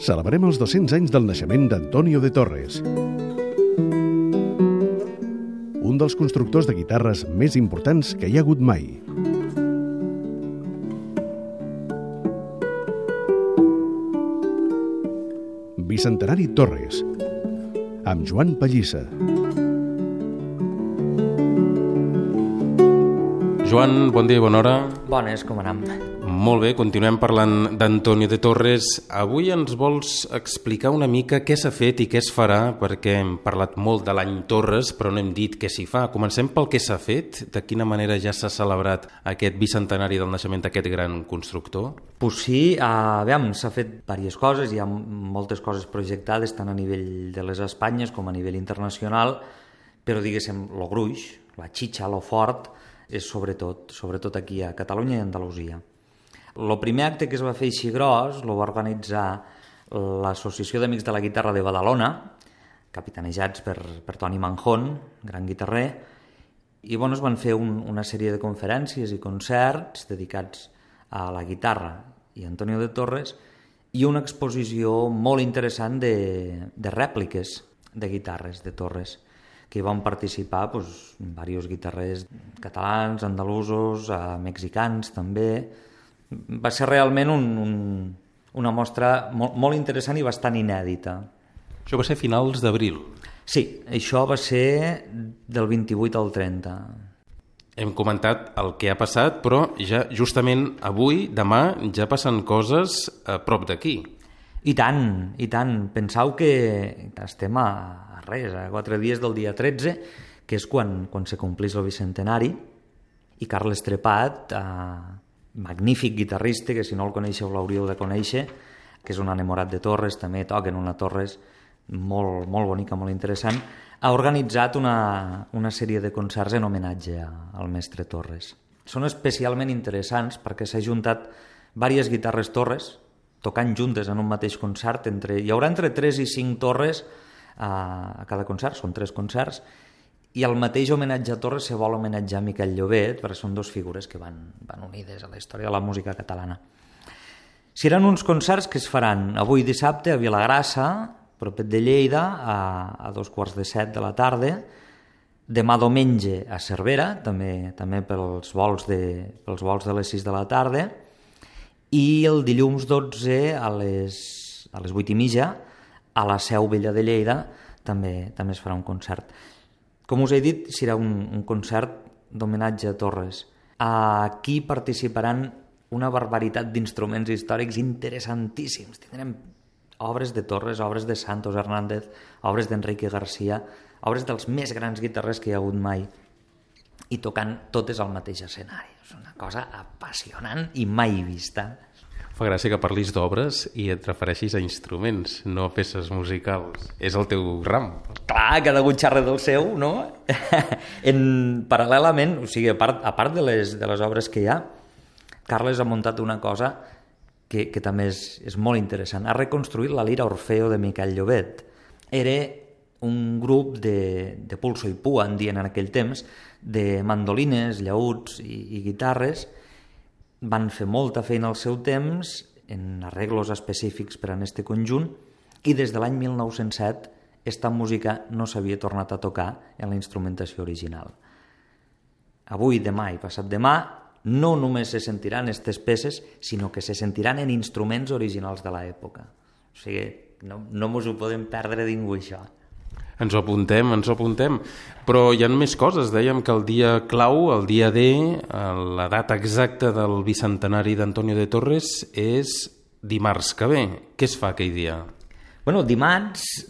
celebrem els 200 anys del naixement d'Antonio de Torres, un dels constructors de guitarres més importants que hi ha hagut mai. Bicentenari Torres, amb Joan Pallissa. Joan, bon dia i bona hora. Bones, com anem? Molt bé, continuem parlant d'Antonio de Torres. Avui ens vols explicar una mica què s'ha fet i què es farà, perquè hem parlat molt de l'any Torres, però no hem dit què s'hi fa. Comencem pel que s'ha fet. De quina manera ja s'ha celebrat aquest bicentenari del naixement d'aquest gran constructor? Pues sí, s'ha fet diverses coses, hi ha moltes coses projectades, tant a nivell de les Espanyes com a nivell internacional, però diguéssim, lo gruix, la xitxa, lo fort, és sobretot aquí a Catalunya i a Andalusia. El primer acte que es va fer així gros el va organitzar l'Associació d'Amics de la Guitarra de Badalona, capitanejats per Toni Manjón, gran guitarrer, i es van fer una sèrie de conferències i concerts dedicats a la guitarra i a Antonio de Torres, i una exposició molt interessant de rèpliques de guitarres de Torres, que hi van participar diversos guitarrers catalans, andalusos, mexicans també. Va ser realment una mostra molt interessant i bastant inèdita. Això va ser a finals d'abril. Sí, això va ser del 28 al 30. Hem comentat el que ha passat, però ja justament avui, demà, ja passen coses a prop d'aquí. I tant. Penseu que estem a 4 dies del dia 13, que és quan se complís el bicentenari, i Carles Trepat, magnífic guitarrista, que si no el coneixeu l'hauríeu de conèixer, que és un enamorat de Torres, també toca en una Torres molt bonica, molt interessant, ha organitzat una sèrie de concerts en homenatge al mestre Torres. Són especialment interessants perquè s'ha juntat diverses guitarres Torres, tocant juntes en un mateix concert. Hi haurà entre 3 i 5 Torres a cada concert, són 3 concerts, i al mateix homenatge a Torres se vol homenatjar a Miquel Llobet, perquè són 2 figures que van unides a la història de la música catalana. Seran uns concerts que es faran avui dissabte a Vilagrassa, propet de Lleida, a 6:45 de la tarda, demà diumenge a Cervera, també pels vols de les 6 de la tarda, i el dilluns 12 a les 8:30 a la Seu Vella de Lleida també es farà un concert. Com us he dit, serà un concert d'homenatge a Torres. Aquí participaran una barbaritat d'instruments històrics interessantíssims. Tindrem obres de Torres, obres de Santos Hernández, obres d'Enrique García, obres dels més grans guitarrers que hi ha hagut mai, i tocant totes al mateix escenari. És una cosa apassionant i mai vista. Fa gràcia que parlis d'obres i et refereixis a instruments, no a peces musicals. És el teu ram. Clar, cada un xarra del seu, no? Paral·lelament, o sigui, a part de les obres que hi ha, Carles ha muntat una cosa que també és molt interessant. Ha reconstruït la lira Orfeo de Miquel Llobet. Era un grup de pulso i pua, en dient en aquell temps, de mandolines, llaüts i guitarres. Van fer molta feina al seu temps en arreglos específics per a aquest conjunt, i des de l'any 1907 esta música no s'havia tornat a tocar en la instrumentació original. Avui, demà i passat demà no només se sentiran aquestes peces, sinó que se sentiran en instruments originals de l'època. O sigui, no mos ho podem perdre ningú, això. Ens ho apuntem. Però hi ha més coses. Dèiem que el dia clau, el dia D, la data exacta del bicentenari d'Antonio de Torres és dimarts que ve. Què es fa aquell dia? Bueno, dimarts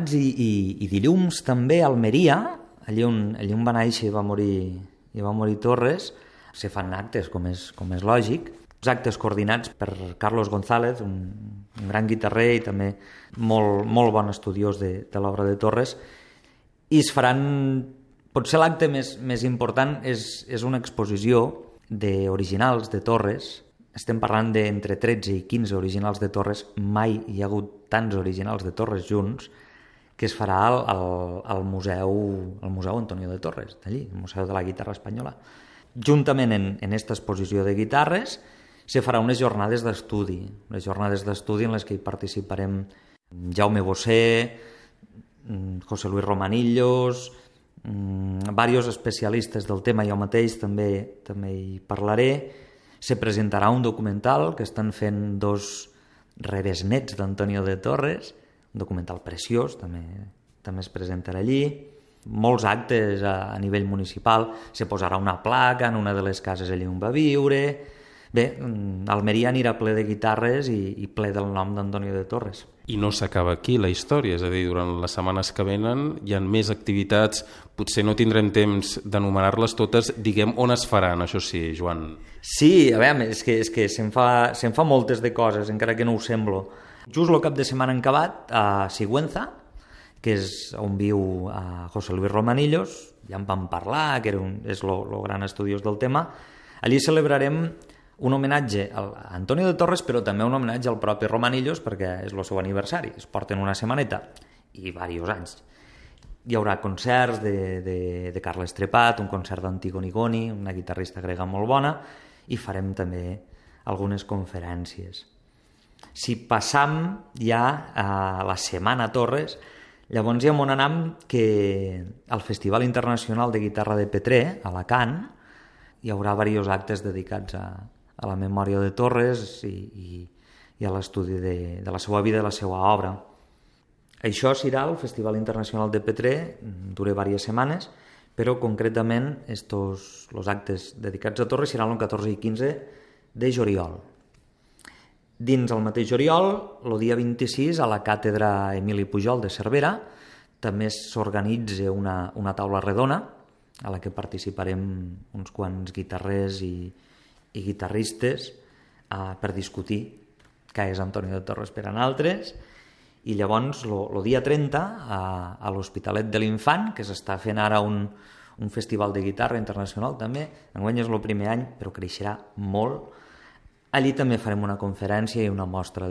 i dilluns també a Almeria, allí on va néixer i va morir Torres, se fan actes, com és lògic, uns actes coordinats per Carlos González, un gran guitarrer i també molt bon estudiós de l'obra de Torres, i es faran, potser l'acte més important és una exposició d'originals de Torres. Estem parlant d'entre 13 i 15 originals de Torres, mai hi ha hagut tants originals de Torres junts, que es farà al Museu Antonio de Torres, d'allí, el Museu de la Guitarra Espanyola. Juntament en aquesta exposició de guitarres se farà unes jornades d'estudi, en les que hi participarem Jaume Bossé, José Luis Romanillos, diversos especialistes del tema, jo mateix també hi parlaré. Se presentarà un documental que estan fent 2 rebesnets d'Antonio de Torres, un documental preciós, també es presentarà allí. Molts actes a nivell municipal, se posarà una placa en una de les cases allí on va viure. Bé, Almeria anirà ple de guitarres i ple del nom d'Antonio de Torres. I no s'acaba aquí la història, és a dir, durant les setmanes que venen hi ha més activitats, potser no tindrem temps d'enumerar-les totes, diguem on es faran, això sí, Joan. Sí, a veure, és que se'n fa moltes de coses, encara que no ho semblo. Just el cap de setmana acabat a Sigüenza, que és on viu José Luis Romanillos, ja en vam parlar, que és el gran estudiós del tema. Allí celebrarem un homenatge a Antonio de Torres, però també un homenatge al propi Romanillos, perquè és el seu aniversari, es porten una setmaneta i diversos anys. Hi haurà concerts de Carles Trepat, un concert d'Antigoni Goni, una guitarrista grega molt bona, i farem també algunes conferències. Si passam ja a la Setmana Torres, llavors ja m'on anam que al Festival Internacional de Guitarra de Petrer, a Alacant, hi haurà diversos actes dedicats a la memòria de Torres i a l'estudi de la seva vida i la seva obra. Això serà el Festival Internacional de Petrer, dura diverses setmanes, però concretament els actes dedicats a Torres seran el 14 i 15 de juliol. Dins el mateix juliol, el dia 26, a la Càtedra Emili Pujol de Cervera, també s'organitza una taula redona a la que participarem uns quants guitarrers i guitarristes per discutir què és Antonio de Torres per a nosaltres. I llavors, el dia 30, a l'Hospitalet de l'Infant, que s'està fent ara un festival de guitarra internacional també, enguany és el primer any, però creixerà molt. Allí també farem una conferència i una mostra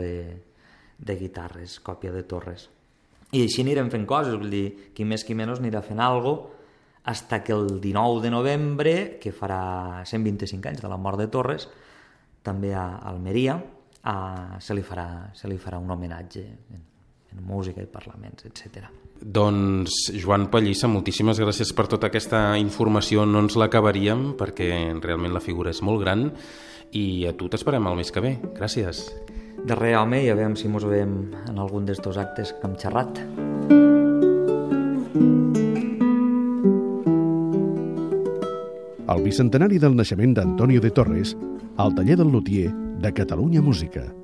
de guitarres, còpia de Torres. I així anirem fent coses, vull dir, qui més qui menys anirà fent alguna cosa, fins que el 19 de novembre, que farà 125 anys de la mort de Torres, també a Almeria, se li farà un homenatge en música i parlaments, etc. Doncs, Joan Pallissa, moltíssimes gràcies per tota aquesta informació. No ens l'acabaríem, perquè realment la figura és molt gran, i a tu t'esperem el mes que ve. Gràcies. De res, home, i a veure si mos veiem en algun d'estos actes que hem xerrat. El bicentenari del naixement d'Antonio de Torres al taller del lutier de Catalunya Música.